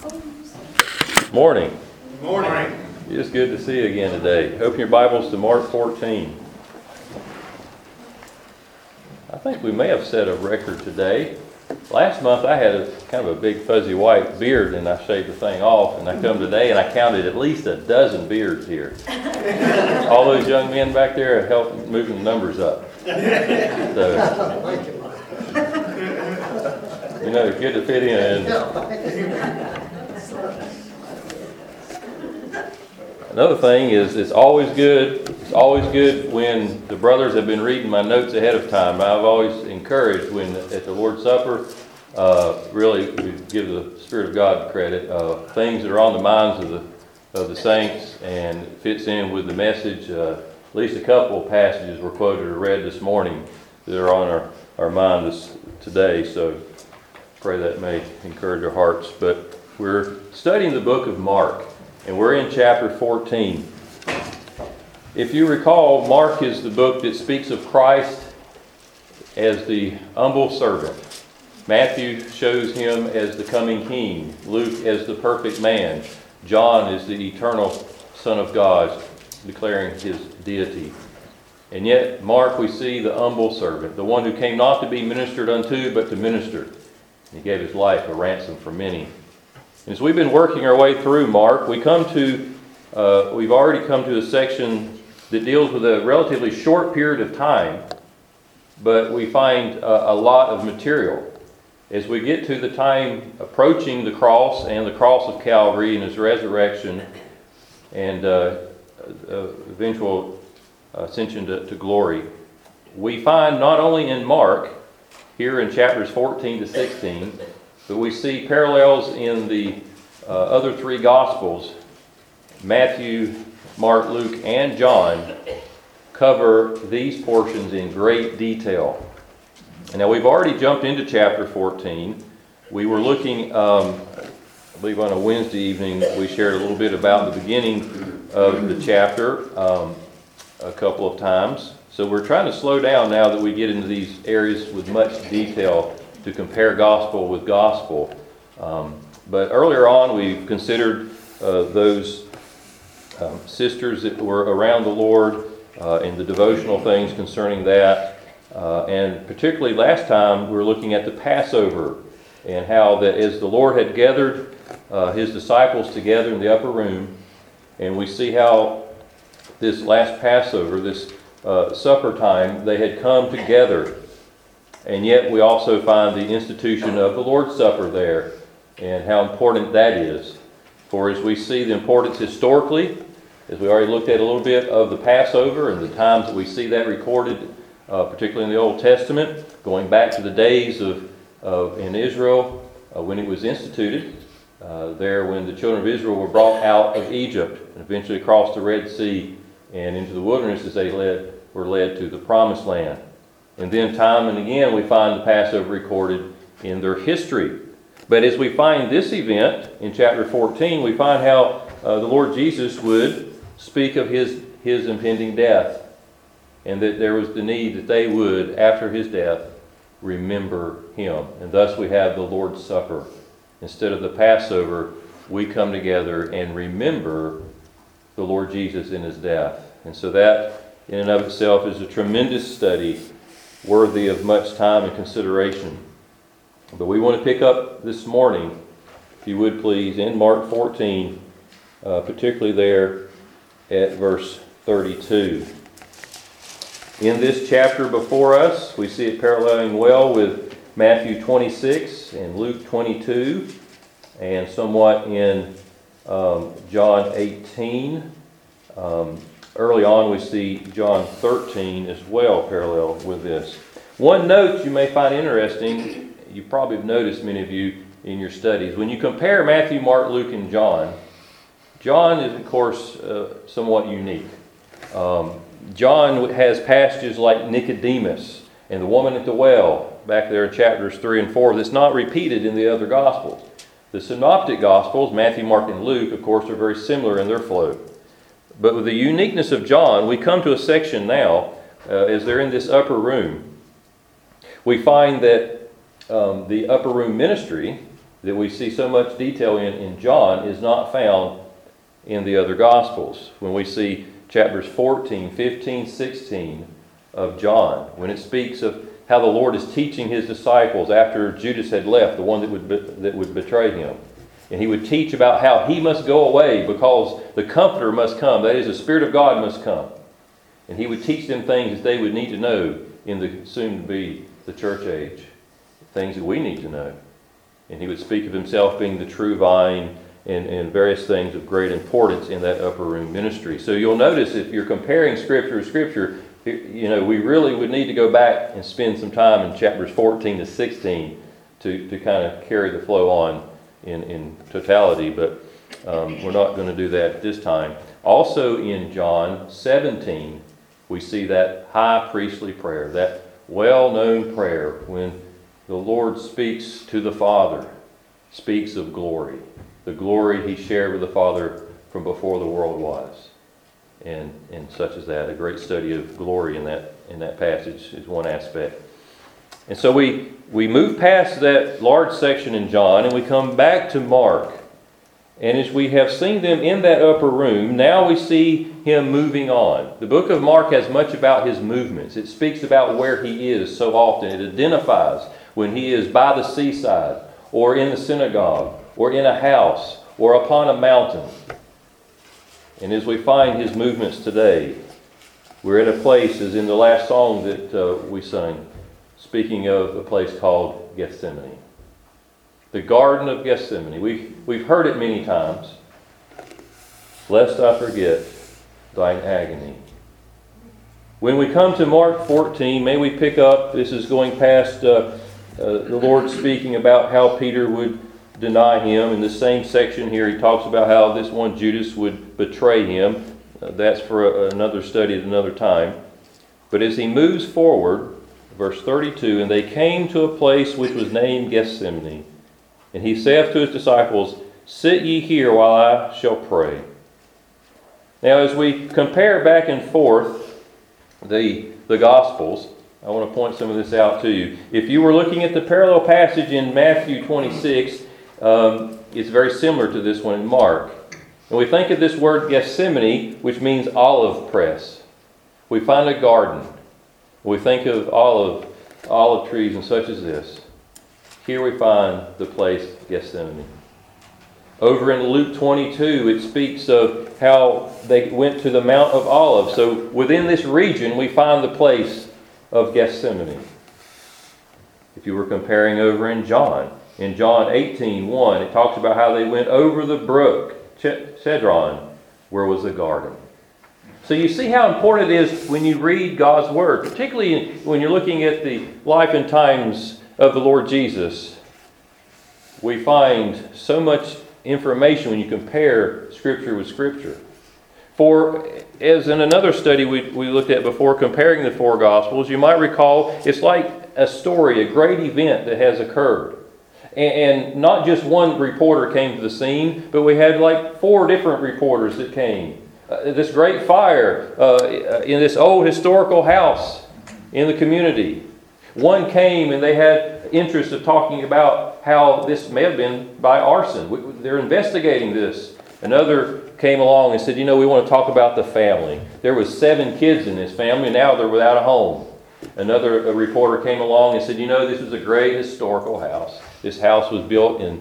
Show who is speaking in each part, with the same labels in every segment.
Speaker 1: Morning.
Speaker 2: Morning.
Speaker 1: It's good to see you again today. Open your Bibles to Mark 14. I think we may have set a record today. Last month I had kind of a big fuzzy white beard and I shaved the thing off, and I come today and I counted at least a dozen beards here. All those young men back there have helped moving the numbers up. So, it's good to fit in. Another thing is it's always good when the brothers have been reading my notes ahead of time. I've always encouraged when at the Lord's Supper, really we give the Spirit of God credit, things that are on the minds of the saints and fits in with the message. At least a couple of passages were quoted or read this morning that are on our mind today. So pray that may encourage our hearts. But we're studying the book of Mark. And we're in chapter 14. If you recall, Mark is the book that speaks of Christ as the humble servant. Matthew shows him as the coming king. Luke as the perfect man. John is the eternal Son of God, declaring his deity. And yet, Mark, we see the humble servant, the one who came not to be ministered unto, but to minister. He gave his life a ransom for many. As we've been working our way through Mark, we've already come to a section that deals with a relatively short period of time, but we find a lot of material. As we get to the time approaching the cross and the cross of Calvary and his resurrection and eventual ascension to glory, we find not only in Mark, here in chapters 14 to 16, but we see parallels in the other three Gospels. Matthew, Mark, Luke, and John cover these portions in great detail. And now we've already jumped into chapter 14. We were looking, I believe on a Wednesday evening, we shared a little bit about the beginning of the chapter a couple of times. So we're trying to slow down now that we get into these areas with much detail to compare gospel with gospel. But earlier on, we considered those sisters that were around the Lord and the devotional things concerning that. And particularly last time, we were looking at the Passover and how that as the Lord had gathered his disciples together in the upper room, and we see how this last Passover, this supper time, they had come together. And yet we also find the institution of the Lord's Supper there and how important that is. For as we see the importance historically, as we already looked at a little bit of the Passover and the times that we see that recorded, particularly in the Old Testament, going back to the days of in Israel when it was instituted, there when the children of Israel were brought out of Egypt and eventually across the Red Sea and into the wilderness as they were led to the Promised Land. And then time and again we find the Passover recorded in their history. But as we find this event in chapter 14, we find how the Lord Jesus would speak of his impending death. And that there was the need that they would, after his death, remember him. And thus we have the Lord's Supper. Instead of the Passover, we come together and remember the Lord Jesus in his death. And so that in and of itself is a tremendous study worthy of much time and consideration. But we want to pick up this morning, if you would please, in Mark 14, particularly there at verse 32. In this chapter before us, we see it paralleling well with Matthew 26 and Luke 22, and somewhat in John 18. Early on, we see John 13 as well parallel with this. One note you may find interesting, you probably have noticed, many of you, in your studies. When you compare Matthew, Mark, Luke, and John, John is, of course, somewhat unique. John has passages like Nicodemus and the woman at the well, back there in chapters 3 and 4, that's not repeated in the other Gospels. The Synoptic Gospels, Matthew, Mark, and Luke, of course, are very similar in their flow. But with the uniqueness of John, we come to a section now, as they're in this upper room. We find that the upper room ministry that we see so much detail in John is not found in the other Gospels. When we see chapters 14, 15, 16 of John, when it speaks of how the Lord is teaching his disciples after Judas had left, the one that would betray him. And he would teach about how he must go away because the Comforter must come. That is, the Spirit of God must come. And he would teach them things that they would need to know in the soon-to-be the church age. Things that we need to know. And he would speak of himself being the true vine and various things of great importance in that upper room ministry. So you'll notice if you're comparing Scripture to Scripture, we really would need to go back and spend some time in chapters 14 to 16 to kind of carry the flow on in totality, but we're not going to do that at this time. Also in John 17, we see that high priestly prayer, that well-known prayer when the Lord speaks to the Father, speaks of glory, the glory he shared with the Father from before the world was. And such as that, a great study of glory in that passage is one aspect. And so we move past that large section in John and we come back to Mark. And as we have seen them in that upper room, now we see him moving on. The book of Mark has much about his movements. It speaks about where he is so often. It identifies when he is by the seaside, or in the synagogue, or in a house, or upon a mountain. And as we find his movements today, we're at a place, as in the last song that we sang, speaking of a place called Gethsemane. The Garden of Gethsemane. We've heard it many times. Lest I forget thine agony. When we come to Mark 14, may we pick up, this is going past the Lord speaking about how Peter would deny him. In the same section here, he talks about how this one Judas would betray him. That's for another study at another time. But as he moves forward, verse 32, and they came to a place which was named Gethsemane. And he saith to his disciples, sit ye here while I shall pray. Now as we compare back and forth the Gospels, I want to point some of this out to you. If you were looking at the parallel passage in Matthew 26, it's very similar to this one in Mark. And we think of this word Gethsemane, which means olive press. We find a garden. We think of olive trees and such as this. Here we find the place Gethsemane. Over in Luke 22, it speaks of how they went to the Mount of Olives. So within this region, we find the place of Gethsemane. If you were comparing over in John 18:1, it talks about how they went over the brook, Cedron, where was the garden. So you see how important it is when you read God's Word, particularly when you're looking at the life and times of the Lord Jesus. We find so much information when you compare Scripture with Scripture. For, as in another study we looked at before, comparing the four Gospels, you might recall it's like a story, a great event that has occurred. And not just one reporter came to the scene, but we had like 4 different reporters that came. This great fire in this old historical house in the community. One came and they had interest of talking about how this may have been by arson. They're investigating this. Another came along and said, we want to talk about the family. There was 7 kids in this family, and now they're without a home. Another reporter came along and said, this was a great historical house. This house was built in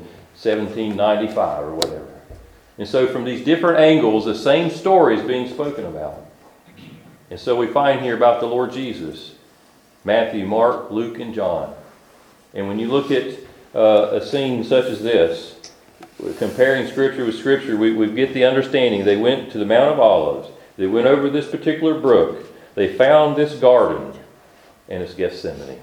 Speaker 1: 1795 or whatever. And so from these different angles, the same story is being spoken about. And so we find here about the Lord Jesus, Matthew, Mark, Luke, and John. And when you look at a scene such as this, comparing Scripture with Scripture, we get the understanding. They went to the Mount of Olives. They went over this particular brook. They found this garden, and it's Gethsemane.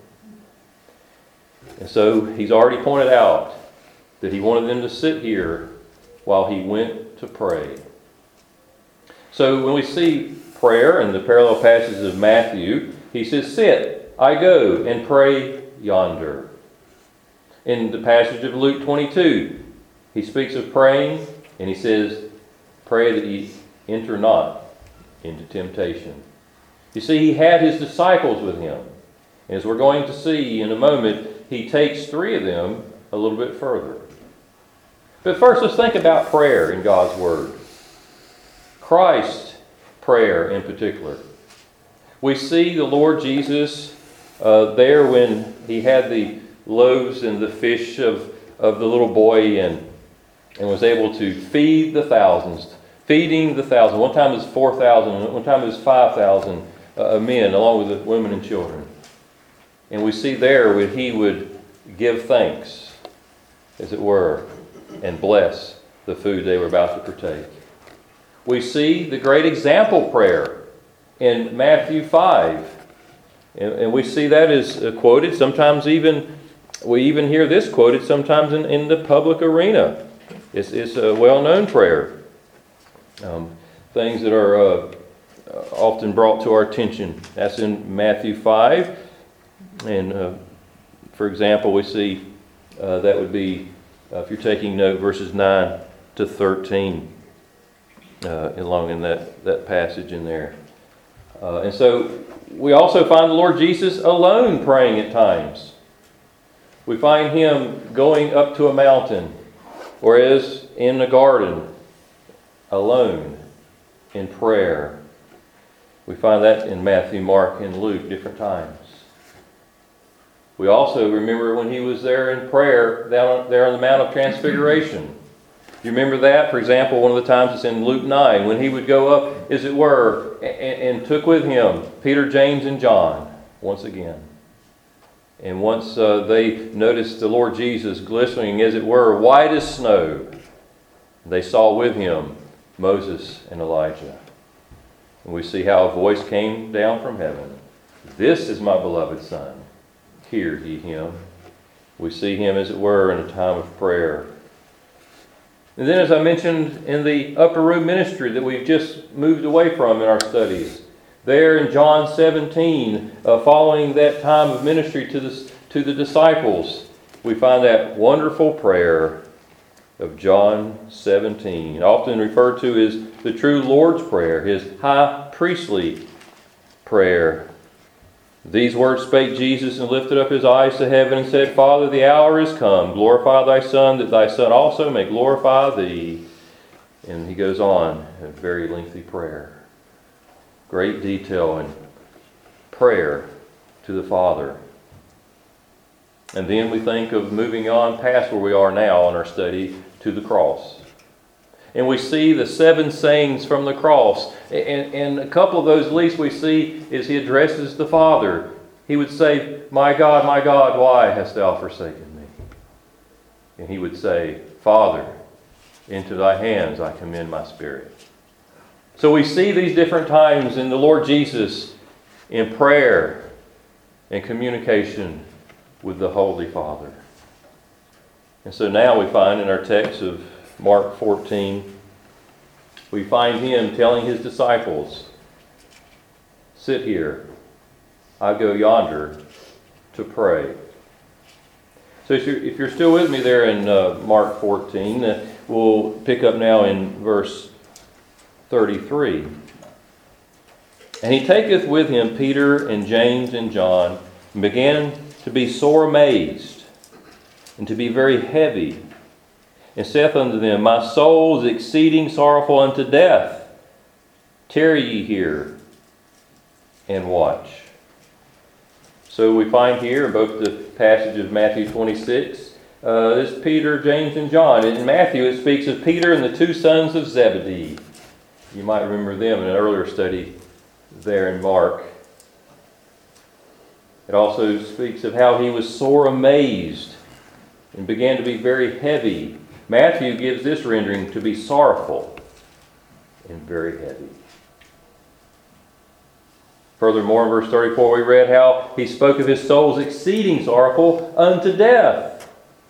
Speaker 1: And so he's already pointed out that he wanted them to sit here while he went to pray. So when we see prayer in the parallel passages of Matthew, he says, sit, I go, and pray yonder. In the passage of Luke 22, he speaks of praying, and he says, pray that ye enter not into temptation. You see, he had his disciples with him. As we're going to see in a moment, he takes 3 of them a little bit further. But first, let's think about prayer in God's Word. Christ's prayer in particular. We see the Lord Jesus there when he had the loaves and the fish of the little boy and was able to feed the thousands. Feeding the thousand. One time it was 4,000, one time it was 5,000 men, along with the women and children. And we see there when he would give thanks, as it were, and bless the food they were about to partake. We see the great example prayer in Matthew 5. And we see that is quoted, sometimes we even hear this quoted sometimes in the public arena. It's a well-known prayer. Things that are often brought to our attention. That's in Matthew 5. And for example, we see that would be, if you're taking note, verses 9 to 13, along in that passage in there. And so we also find the Lord Jesus alone praying at times. We find him going up to a mountain, or as in the garden, alone in prayer. We find that in Matthew, Mark, and Luke different times. We also remember when he was there in prayer down there on the Mount of Transfiguration. You remember that? For example, one of the times it's in Luke 9, when he would go up, as it were, and took with him Peter, James, and John once again. And once they noticed the Lord Jesus glistening, as it were, white as snow, they saw with him Moses and Elijah. And we see how a voice came down from heaven. This is my beloved Son. Hear ye him. We see him, as it were, in a time of prayer. And then, as I mentioned, in the upper room ministry that we've just moved away from in our studies, there in John 17, following that time of ministry to the disciples, we find that wonderful prayer of John 17, often referred to as the true Lord's Prayer, his high priestly prayer. These words spake Jesus, and lifted up his eyes to heaven, and said, Father, the hour is come. Glorify thy Son, that thy Son also may glorify thee. And he goes on, a very lengthy prayer. Great detail in prayer to the Father. And then we think of moving on past where we are now in our study to the cross. And we see the 7 sayings from the cross. And a couple of those, at least, we see as he addresses the Father. He would say, my God, why hast thou forsaken me? And he would say, Father, into thy hands I commend my spirit. So we see these different times in the Lord Jesus in prayer and communication with the Holy Father. And so now we find in our text of Mark 14, we find him telling his disciples, sit here, I go yonder to pray. So if you're still with me there in Mark 14, we'll pick up now in verse 33. And he taketh with him Peter and James and John, and began to be sore amazed, and to be very heavy, and saith unto them, my soul is exceeding sorrowful unto death. Tarry ye here, and watch. So we find here in both the passage of Matthew 26, this Peter, James, and John. In Matthew it speaks of Peter and the 2 sons of Zebedee. You might remember them in an earlier study there in Mark. It also speaks of how he was sore amazed and began to be very heavy. Matthew gives this rendering to be sorrowful and very heavy. Furthermore, in verse 34, we read how he spoke of his soul's exceeding sorrowful unto death.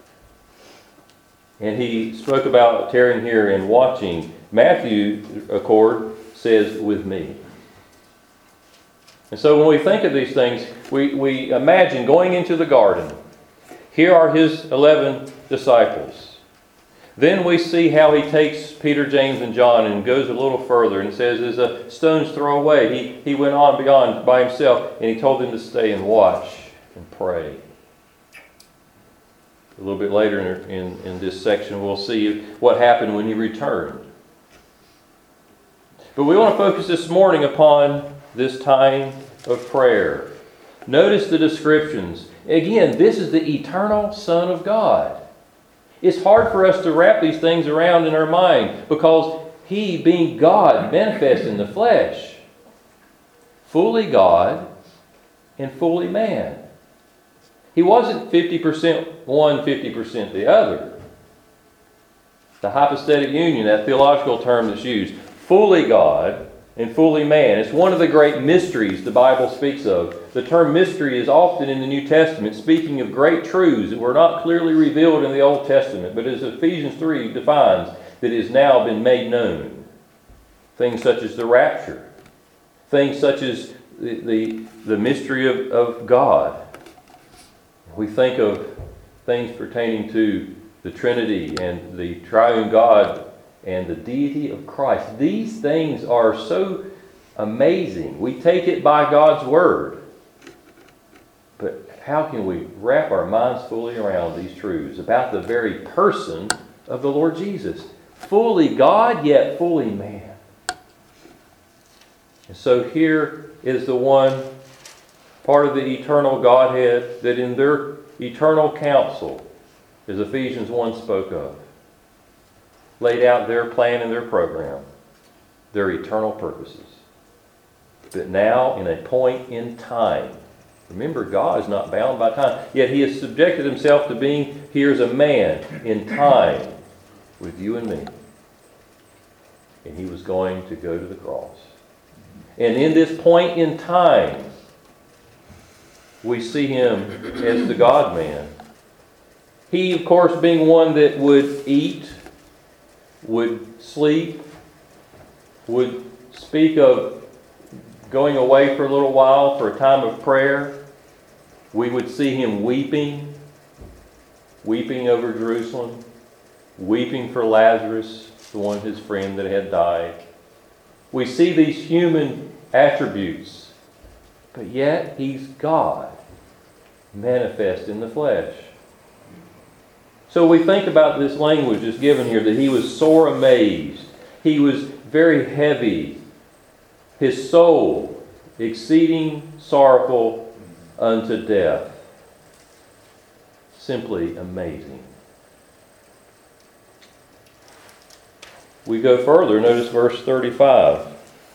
Speaker 1: And he spoke about tarrying here and watching. Matthew, accord, says, with me. And so when we think of these things, we imagine going into the garden. Here are his 11 disciples. Then we see how he takes Peter, James, and John and goes a little further and says, as a stone's throw away, he went on beyond by himself and he told them to stay and watch and pray. A little bit later in this section, we'll see what happened when he returned. But we want to focus this morning upon this time of prayer. Notice the descriptions. Again, this is the eternal Son of God. It's hard for us to wrap these things around in our mind because he, being God, manifest in the flesh, fully God and fully man. He wasn't 50% one, 50% the other. The hypostatic union, that theological term that's used, fully God and fully man. It's one of the great mysteries the Bible speaks of. The term mystery is often in the New Testament speaking of great truths that were not clearly revealed in the Old Testament, but as Ephesians 3 defines, that has now been made known. Things such as the rapture. Things such as the mystery of God. We think of things pertaining to the Trinity and the triune God and the deity of Christ. These things are so amazing. We take it by God's Word. But how can we wrap our minds fully around these truths about the very person of the Lord Jesus? Fully God, yet fully man. And so here is the one part of the eternal Godhead that in their eternal counsel, as Ephesians 1 spoke of, laid out their plan and their program, their eternal purposes. But now, in a point in time, remember, God is not bound by time, yet he has subjected himself to being here as a man in time with you and me. And he was going to go to the cross. And in this point in time, we see him as the God-man. He, of course, being one that would eat, would sleep, would speak of going away for a little while for a time of prayer. We would see him weeping over Jerusalem, weeping for Lazarus, the one, his friend that had died. We see these human attributes, but yet he's God, manifest in the flesh. So we think about this language that's given here, that he was sore amazed. He was very heavy. His soul exceeding sorrowful unto death. Simply amazing. We go further. Notice verse 35.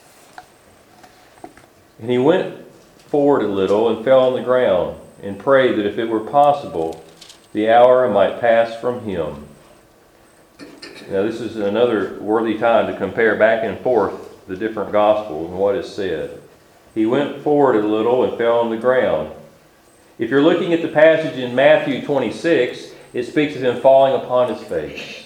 Speaker 1: And he went forward a little and fell on the ground and prayed that if it were possible, the hour might pass from him. Now this is another worthy time to compare back and forth the different Gospels and what is said. He went forward a little and fell on the ground. If you're looking at the passage in Matthew 26, it speaks of him falling upon his face.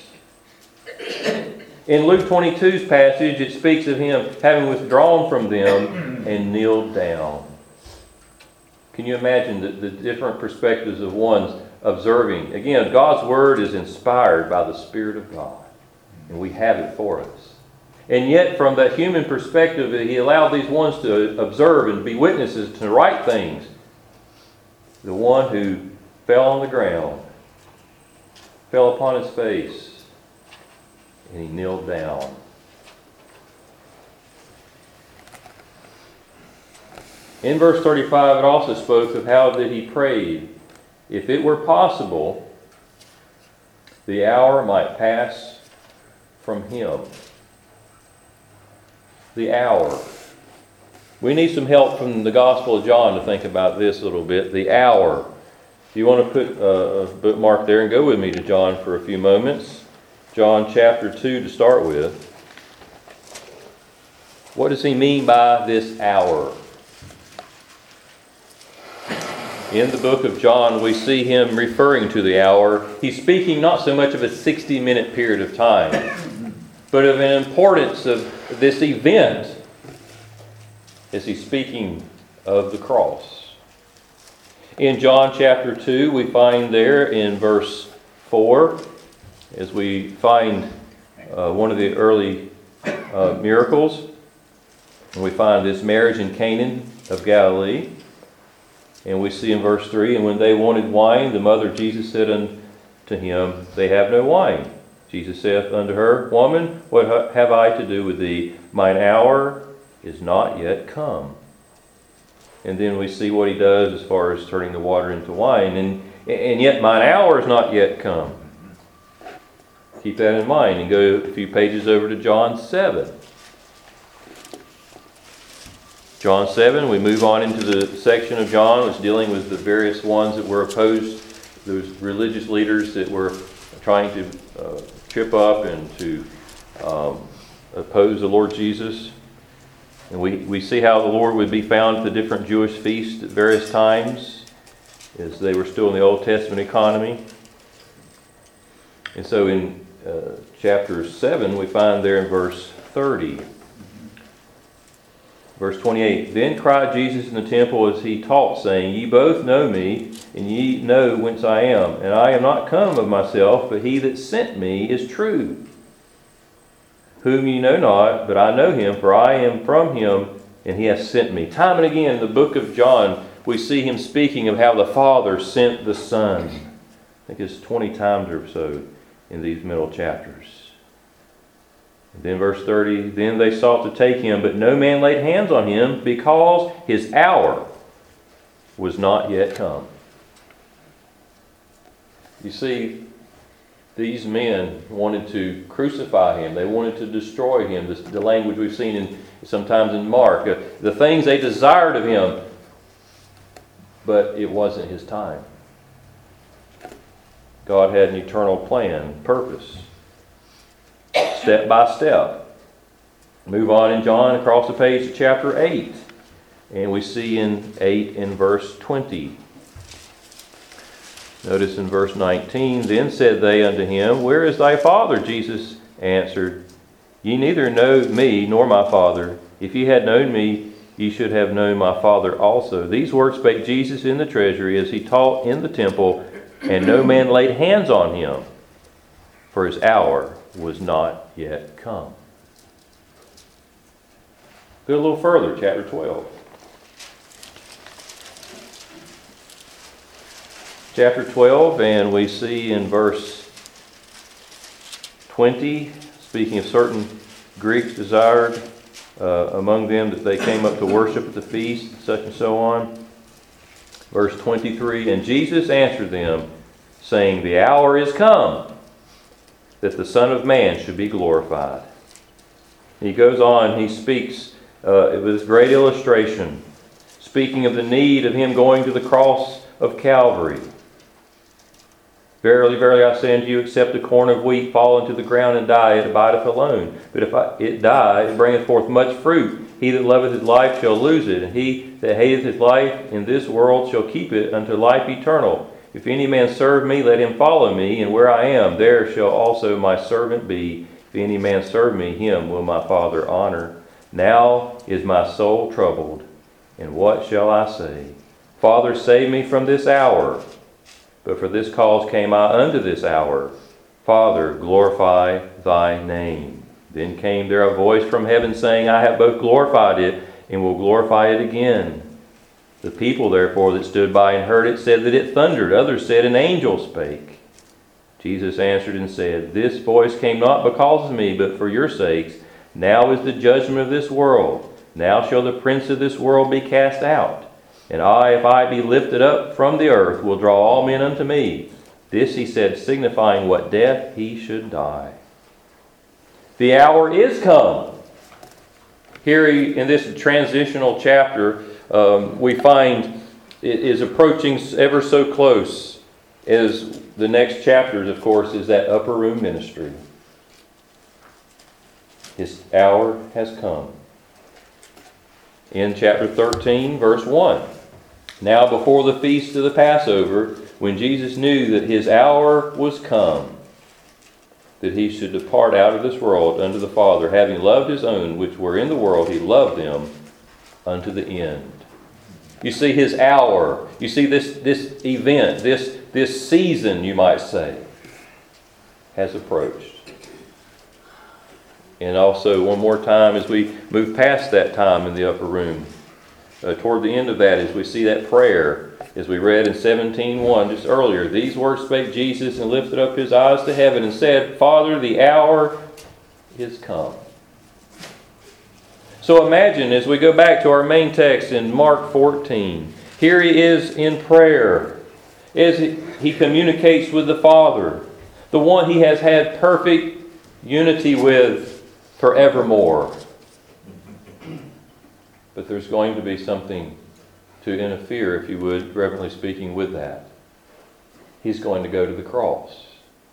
Speaker 1: In Luke 22's passage, it speaks of him having withdrawn from them and kneeled down. Can you imagine the different perspectives of one's observing? Again, God's Word is inspired by the Spirit of God, and we have it for us. And yet, from that human perspective, he allowed these ones to observe and be witnesses to right things. The one who fell on the ground, fell upon his face, and he kneeled down. In verse 35, it also spoke of how that he prayed, if it were possible, the hour might pass from him. The hour. We need some help from the Gospel of John to think about this a little bit. The hour. If you want to put a bookmark there and go with me to John for a few moments. John chapter 2 to start with. What does he mean by this hour? In the book of John, we see him referring to the hour. He's speaking not so much of a 60-minute period of time, but of an importance of this event as he's speaking of the cross. In John chapter 2, we find there in verse 4, as we find one of the early miracles, and we find this marriage in Canaan of Galilee. And we see in verse 3, and when they wanted wine, the mother of Jesus said to him, They have no wine. Jesus saith unto her, Woman, what have I to do with thee? Mine hour is not yet come. And then we see what he does as far as turning the water into wine. And yet mine hour is not yet come. Keep that in mind and go a few pages over to John 7. John 7, we move on into the section of John which is dealing with the various ones that were opposed, those religious leaders that were trying to trip up and to oppose the Lord Jesus. And we see how the Lord would be found at the different Jewish feasts at various times as they were still in the Old Testament economy. And so in chapter 7, we find there in verse 30. Verse 28, Then cried Jesus in the temple as he taught, saying, Ye both know me, and ye know whence I am. And I am not come of myself, but he that sent me is true, whom ye know not, but I know him, for I am from him, and he hath sent me. Time and again in the book of John, we see him speaking of how the Father sent the Son. I think it's 20 times or so in these middle chapters. And then verse 30, Then they sought to take him, but no man laid hands on him, because his hour was not yet come. You see, these men wanted to crucify him. They wanted to destroy him. The language we've seen sometimes in Mark. The things they desired of him. But it wasn't his time. God had an eternal plan, purpose. Step by step. Move on in John across the page to chapter 8. And we see in 8 in verse 20. Notice in verse 19, Then said they unto him, Where is thy Father? Jesus answered, Ye neither know me nor my Father. If ye had known me, ye should have known my Father also. These words spake Jesus in the treasury as he taught in the temple, and no man laid hands on him, for his hour was not yet come. Go a little further, chapter 12. Chapter 12, and we see in verse 20, speaking of certain Greeks desired among them that they came up to worship at the feast, such and so on. Verse 23, And Jesus answered them, saying, The hour is come, that the Son of Man should be glorified. He goes on, he speaks with this great illustration, speaking of the need of him going to the cross of Calvary. Verily, verily, I say unto you, except a corn of wheat fall into the ground and die, it abideth alone. But if it die, it bringeth forth much fruit. He that loveth his life shall lose it, and he that hateth his life in this world shall keep it unto life eternal. If any man serve me, let him follow me, and where I am, there shall also my servant be. If any man serve me, him will my Father honor. Now is my soul troubled, and what shall I say? Father, save me from this hour. But for this cause came I unto this hour. Father, glorify thy name. Then came there a voice from heaven, saying, I have both glorified it, and will glorify it again. The people therefore that stood by and heard it said that it thundered. Others said, An angel spake. Jesus answered and said, This voice came not because of me, but for your sakes. Now is the judgment of this world. Now shall the prince of this world be cast out. And I, if I be lifted up from the earth, will draw all men unto me. This he said, signifying what death he should die. The hour is come. Here in this transitional chapter, we find it is approaching ever so close as the next chapters, of course, is that upper room ministry. His hour has come. In chapter 13, verse 1. Now before the feast of the Passover, when Jesus knew that his hour was come, that he should depart out of this world unto the Father, having loved his own which were in the world, he loved them unto the end. You see his hour. You see this event, this season, you might say, has approached. And also, one more time, as we move past that time in the upper room, toward the end of that, as we see that prayer, as we read in 17:1 just earlier, these words spake Jesus and lifted up his eyes to heaven and said, Father, the hour is come. So imagine, as we go back to our main text in Mark 14, here he is in prayer, as he communicates with the Father, the one he has had perfect unity with forevermore. But there's going to be something to interfere, if you would, reverently speaking, with that. He's going to go to the cross.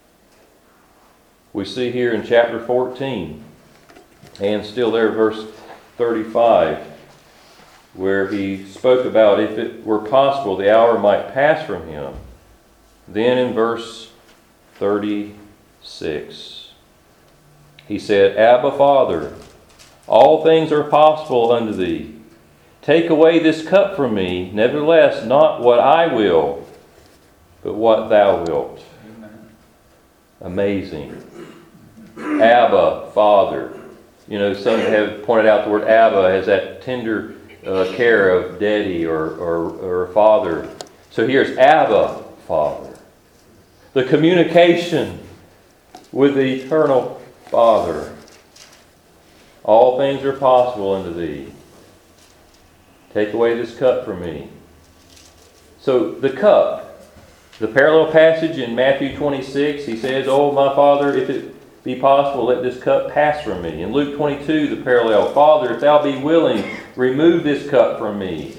Speaker 1: We see here in chapter 14, and still there, verse 35, where he spoke about if it were possible the hour might pass from him. Then in verse 36, he said, Abba, Father, all things are possible unto thee. Take away this cup from me, nevertheless, not what I will, but what thou wilt. Amen. Amazing. Abba, Father. You know, some have pointed out the word Abba as that tender care of daddy or father. So here's Abba, Father. The communication with the eternal Father. All things are possible unto thee. Take away this cup from me. So the cup, the parallel passage in Matthew 26, he says, Oh, my Father, if it be possible, let this cup pass from me. In Luke 22, the parallel, Father, if thou be willing, remove this cup from me.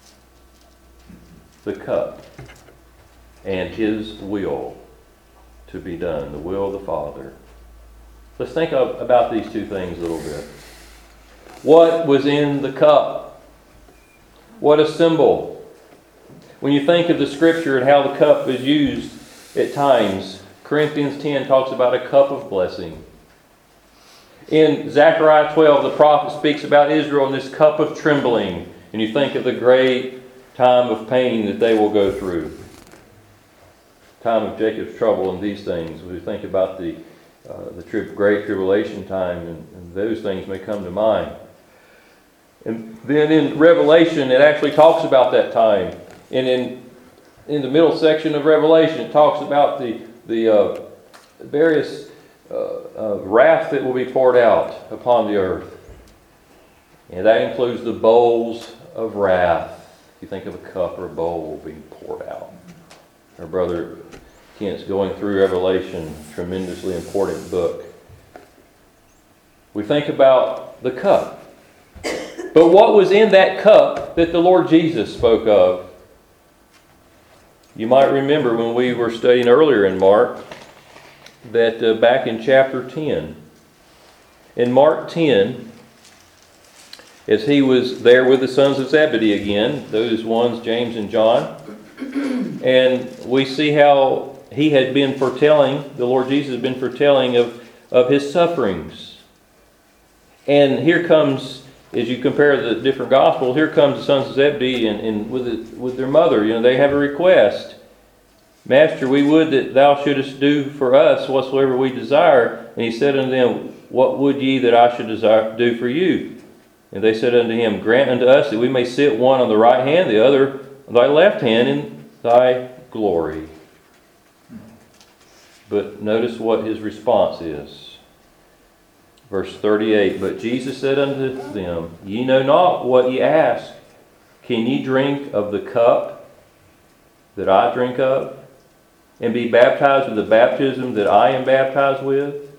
Speaker 1: The cup and his will to be done, the will of the Father. Let's think about these two things a little bit. What was in the cup? What a symbol. When you think of the Scripture and how the cup is used at times, Corinthians 10 talks about a cup of blessing. In Zechariah 12, the prophet speaks about Israel and this cup of trembling. And you think of the great time of pain that they will go through. Time of Jacob's trouble and these things. We think about the great tribulation time, and those things may come to mind. And then in Revelation, it actually talks about that time. And in the middle section of Revelation, it talks about the various wrath that will be poured out upon the earth. And that includes the bowls of wrath. If you think of a cup or a bowl being poured out. Our brother Kent's going through Revelation, tremendously important book. We think about the cup. But what was in that cup that the Lord Jesus spoke of? You might remember when we were studying earlier in Mark, that back in chapter 10, in Mark 10, as he was there with the sons of Zebedee again, those ones, James and John, and we see how he had been foretelling, the Lord Jesus had been foretelling of his sufferings. And here comes, as you compare the different Gospels, here comes the sons of Zebedee and with their mother. You know, they have a request. Master, we would that thou shouldest do for us whatsoever we desire. And he said unto them, What would ye that I should do for you? And they said unto him, Grant unto us that we may sit one on the right hand, the other on thy left hand in thy glory. But notice what his response is. Verse 38, But Jesus said unto them, Ye know not what ye ask. Can ye drink of the cup that I drink of, and be baptized with the baptism that I am baptized with?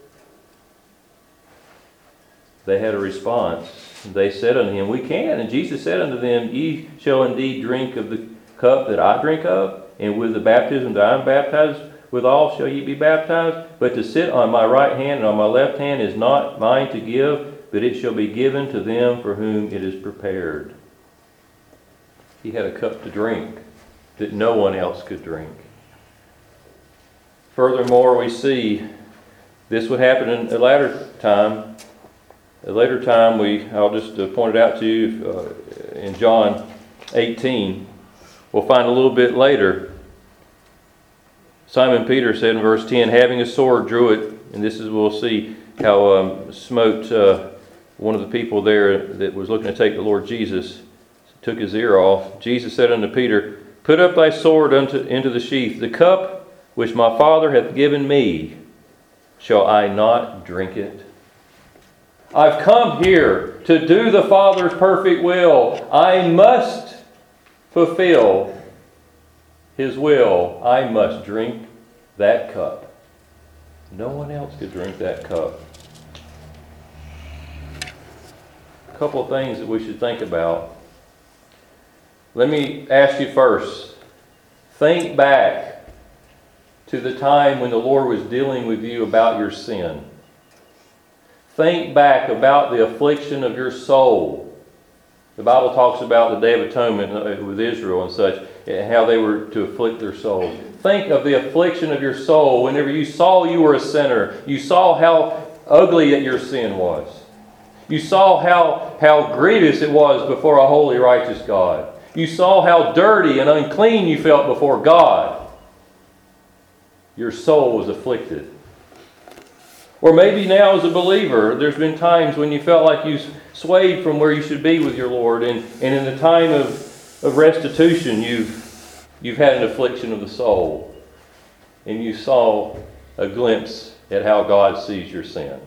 Speaker 1: They had a response. They said unto him, We can. And Jesus said unto them, Ye shall indeed drink of the cup that I drink of, and with the baptism that I am baptized withal shall ye be baptized. But to sit on my right hand and on my left hand is not mine to give, but it shall be given to them for whom it is prepared. He had a cup to drink that no one else could drink. Furthermore, we see this would happen in a later time. A later time, I'll just point it out to you in John 18. We'll find a little bit later. Simon Peter said in verse 10, having a sword, drew it, and this is, we'll see how smote one of the people there that was looking to take the Lord Jesus took his ear off. Jesus said unto Peter, Put up thy sword into the sheath. The cup which my Father hath given me, shall I not drink it? I've come here to do the Father's perfect will. I must fulfill His will. I must drink that cup. No one else could drink that cup. A couple of things that we should think about. Let me ask you first. Think back to the time when the Lord was dealing with you about your sin. Think back about the affliction of your soul. The Bible talks about the Day of Atonement with Israel and such, and how they were to afflict their soul. Think of the affliction of your soul whenever you saw you were a sinner. You saw how ugly that your sin was. You saw how grievous it was before a holy, righteous God. You saw how dirty and unclean you felt before God. Your soul was afflicted. Or maybe now as a believer, there's been times when you felt like you swayed from where you should be with your Lord. And in the time of restitution, you've had an affliction of the soul. And you saw a glimpse at how God sees your sin.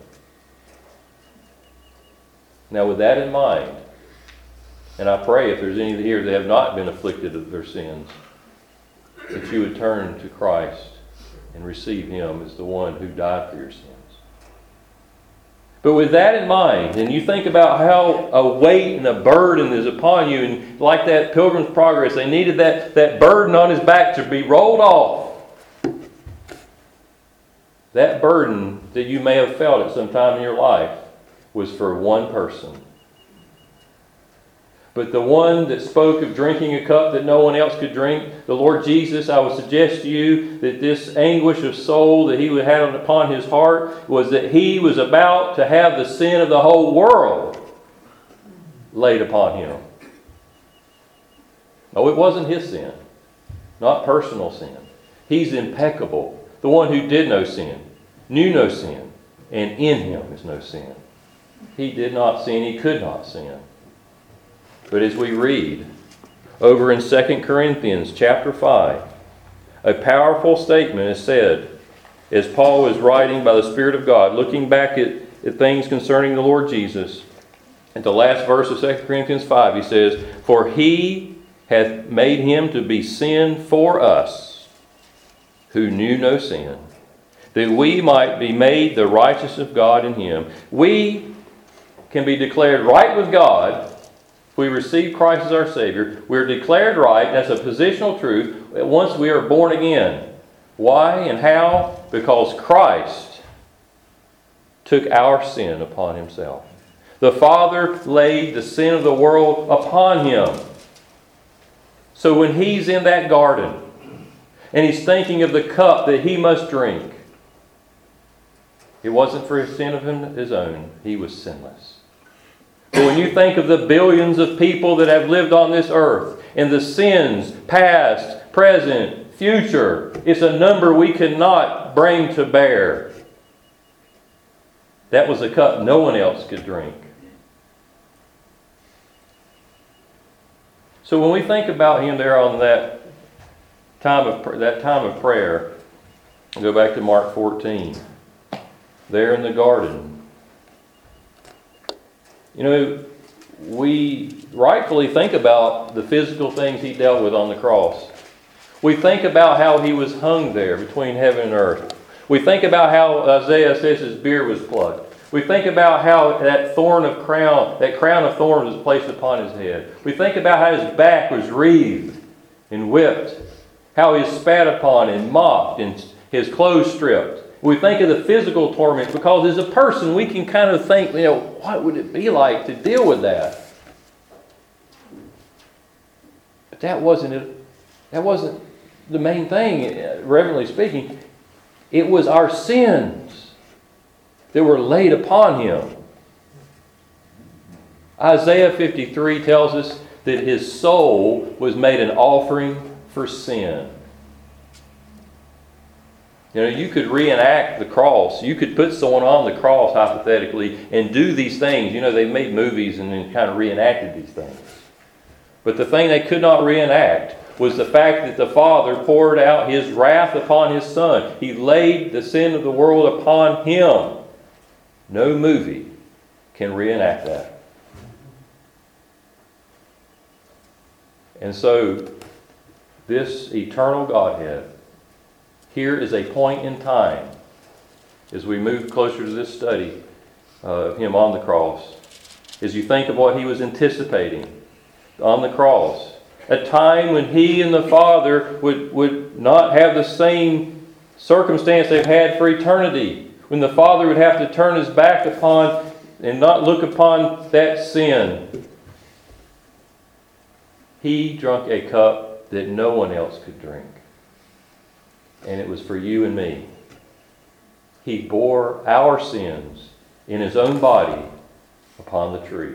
Speaker 1: Now with that in mind, and I pray if there's any here that have not been afflicted of their sins, that you would turn to Christ and receive Him as the one who died for your sins. But with that in mind, and you think about how a weight and a burden is upon you, and like that Pilgrim's Progress, they needed that burden on his back to be rolled off. That burden that you may have felt at some time in your life was for one person. But the one that spoke of drinking a cup that no one else could drink, the Lord Jesus, I would suggest to you that this anguish of soul that He had upon His heart was that He was about to have the sin of the whole world laid upon Him. No, it wasn't His sin. Not personal sin. He's impeccable. The one who did no sin, knew no sin, and in Him is no sin. He did not sin. He could not sin. But as we read over in 2 Corinthians chapter 5, a powerful statement is said as Paul is writing by the Spirit of God, looking back at things concerning the Lord Jesus. At the last verse of 2 Corinthians 5, he says, For He hath made Him to be sin for us, who knew no sin, that we might be made the righteousness of God in Him. We can be declared right with God. If we receive Christ as our Savior, we're declared right. That's a positional truth once we are born again. Why and how? Because Christ took our sin upon Himself. The Father laid the sin of the world upon Him. So when He's in that garden and He's thinking of the cup that He must drink, it wasn't for His sin of His own. He was sinless. But when you think of the billions of people that have lived on this earth and the sins, past, present, future, it's a number we cannot bring to bear. That was a cup no one else could drink. So when we think about Him there on that time of prayer, go back to Mark 14, there in the garden. You know, we rightfully think about the physical things He dealt with on the cross. We think about how He was hung there between heaven and earth. We think about how Isaiah says His beard was plucked. We think about how that crown of thorns was placed upon His head. We think about how His back was wreathed and whipped. How He was spat upon and mocked and His clothes stripped. We think of the physical torment because as a person we can kind of think, what would it be like to deal with that? But that wasn't it. That wasn't the main thing, reverently speaking. It was our sins that were laid upon Him. Isaiah 53 tells us that His soul was made an offering for sin. You could reenact the cross. You could put someone on the cross, hypothetically, and do these things. They've made movies and then kind of reenacted these things. But the thing they could not reenact was the fact that the Father poured out His wrath upon His Son. He laid the sin of the world upon Him. No movie can reenact that. And so, this eternal Godhead, here is a point in time, as we move closer to this study of Him on the cross, as you think of what He was anticipating on the cross, a time when He and the Father would not have the same circumstance they've had for eternity, when the Father would have to turn His back upon and not look upon that sin. He drank a cup that no one else could drink, and it was for you and me. He bore our sins in His own body upon the tree.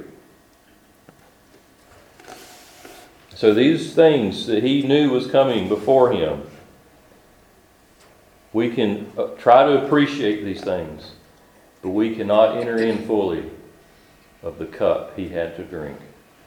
Speaker 1: So these things that He knew was coming before Him, we can try to appreciate these things, but we cannot enter in fully of the cup He had to drink.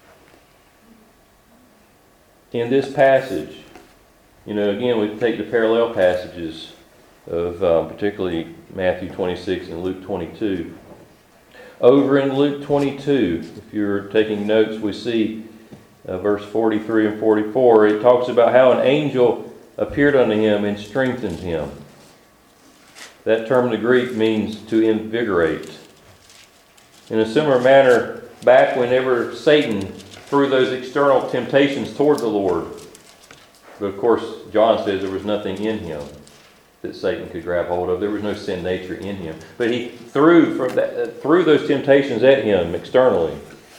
Speaker 1: In this passage, again, we take the parallel passages of particularly Matthew 26 and Luke 22. Over in Luke 22, if you're taking notes, we see verse 43 and 44. It talks about how an angel appeared unto him and strengthened him. That term in the Greek means to invigorate. In a similar manner, back whenever Satan threw those external temptations toward the Lord, but of course, John says there was nothing in him that Satan could grab hold of. There was no sin nature in him. But he threw those temptations at him externally.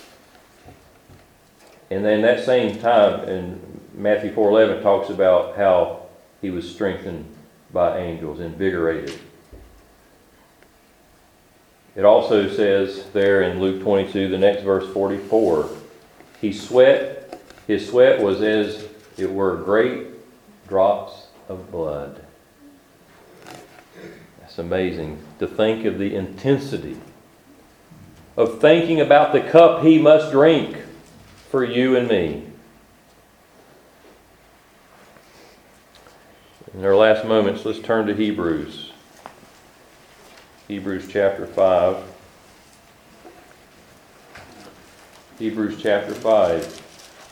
Speaker 1: And then that same time in Matthew 4:11 talks about how he was strengthened by angels, invigorated. It also says there in Luke 22, the next verse 44, his sweat was as it were great drops of blood. That's amazing to think of the intensity of thinking about the cup He must drink for you and me. In our last moments, let's turn to Hebrews. Hebrews chapter 5. Hebrews chapter 5.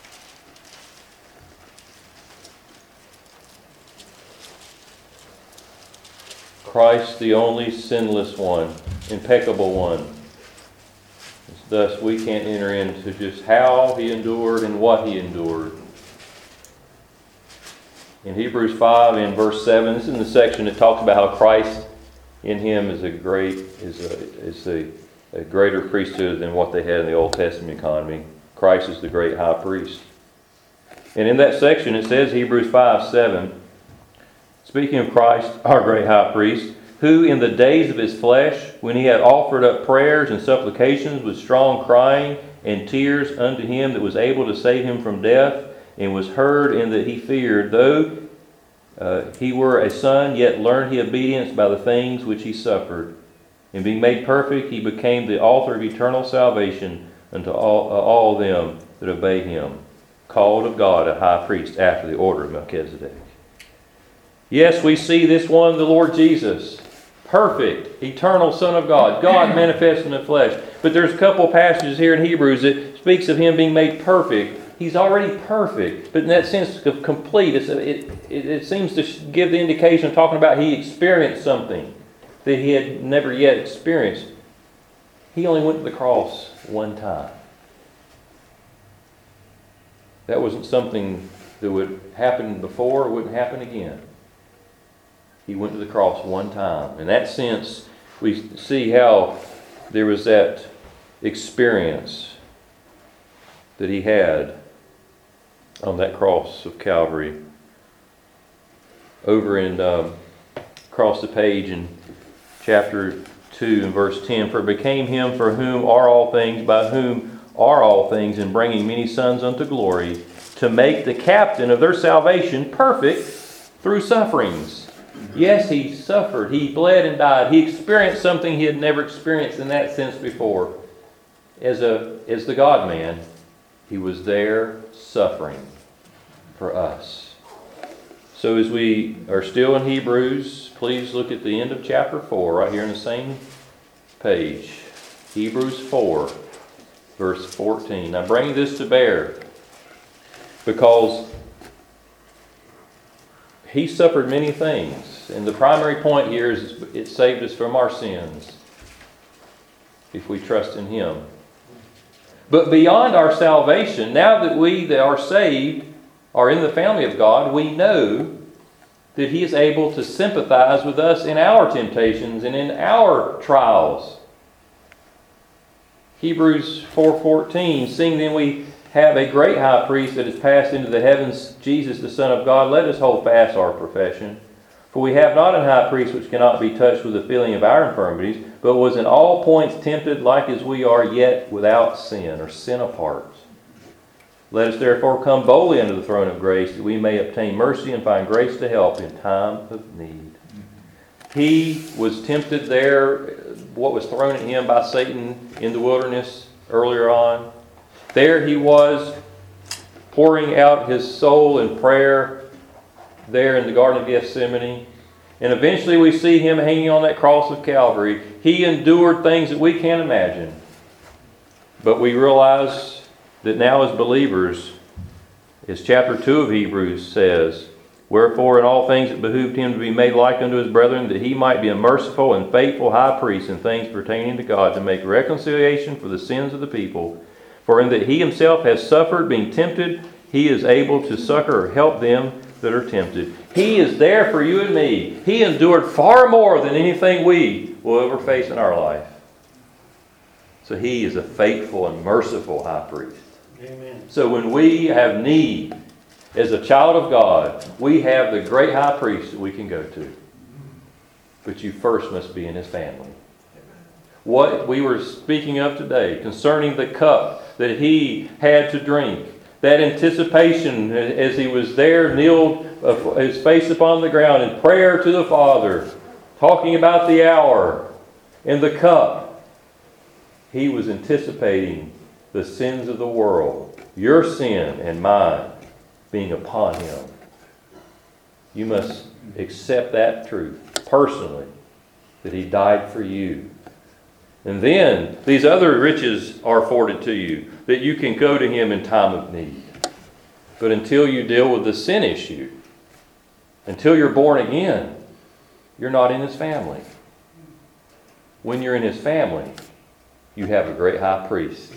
Speaker 1: Christ, the only sinless one, impeccable one. Thus, we can't enter into just how He endured and what He endured. In Hebrews 5 and verse 7, this is in the section that talks about how Christ in Him is a greater priesthood than what they had in the Old Testament economy. Christ is the great high priest. And in that section it says, Hebrews 5:7, speaking of Christ, our great high priest, who in the days of His flesh, when He had offered up prayers and supplications with strong crying and tears unto Him that was able to save him from death, and was heard in that He feared, though He were a son, yet learned He obedience by the things which He suffered. And being made perfect, He became the author of eternal salvation unto all them that obey Him, called of God a high priest after the order of Melchizedek. Yes, we see this one, the Lord Jesus, perfect, eternal Son of God, God manifest in the flesh. But there's a couple passages here in Hebrews that speaks of Him being made perfect. He's already perfect, but in that sense of complete, it seems to give the indication of talking about He experienced something that He had never yet experienced. He only went to the cross one time. That wasn't something that would happen before or wouldn't happen again. He went to the cross one time. In that sense, we see how there was that experience that He had on that cross of Calvary. Over in across the page in chapter 2 and verse 10, for it became Him for whom are all things, by whom are all things, in bringing many sons unto glory, to make the captain of their salvation perfect through sufferings. Yes, He suffered. He bled and died. He experienced something He had never experienced in that sense before. As the God-man, He was there suffering for us. So as we are still in Hebrews, please look at the end of chapter 4, right here in the same page. Hebrews 4, verse 14. I bring this to bear because He suffered many things. And the primary point here is it saved us from our sins if we trust in Him. But beyond our salvation, now that we that are saved are in the family of God, we know that He is able to sympathize with us in our temptations and in our trials. Hebrews 4:14, seeing then we have a great high priest that has passed into the heavens, Jesus the Son of God, let us hold fast our profession. For we have not an high priest which cannot be touched with the feeling of our infirmities, but was in all points tempted like as we are, yet without sin, or sin apart. Let us therefore come boldly unto the throne of grace, that we may obtain mercy and find grace to help in time of need. He was tempted there, what was thrown at Him by Satan in the wilderness earlier on. There He was pouring out His soul in prayer there in the Garden of Gethsemane. And eventually we see Him hanging on that cross of Calvary. He endured things that we can't imagine. But we realize that now as believers, as chapter 2 of Hebrews says, wherefore in all things it behooved Him to be made like unto His brethren, that He might be a merciful and faithful high priest in things pertaining to God, to make reconciliation for the sins of the people. For in that He Himself has suffered, being tempted, He is able to succor or help them that are tempted. He is there for you and me. He endured far more than anything we will ever face in our life. So He is a faithful and merciful high priest.
Speaker 2: Amen.
Speaker 1: So when we have need as a child of God, we have the great high priest that we can go to. But you first must be in His family. What we were speaking of today concerning the cup that He had to drink, that anticipation as He was there, kneeled, His face upon the ground in prayer to the Father, talking about the hour and the cup. He was anticipating the sins of the world, your sin and mine, being upon Him. You must accept that truth personally, that He died for you. And then these other riches are afforded to you, that you can go to Him in time of need. But until you deal with the sin issue, until you're born again, you're not in His family. When you're in His family, you have a great high priest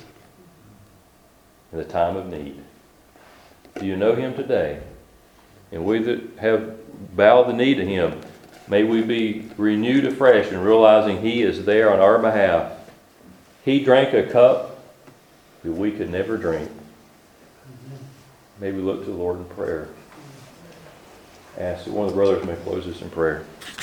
Speaker 1: in the time of need. Do you know Him today? And we that have bowed the knee to Him, may we be renewed afresh in realizing He is there on our behalf. He drank a cup that we could never drink. May we look to the Lord in prayer. Ask that one of the brothers may close us in prayer.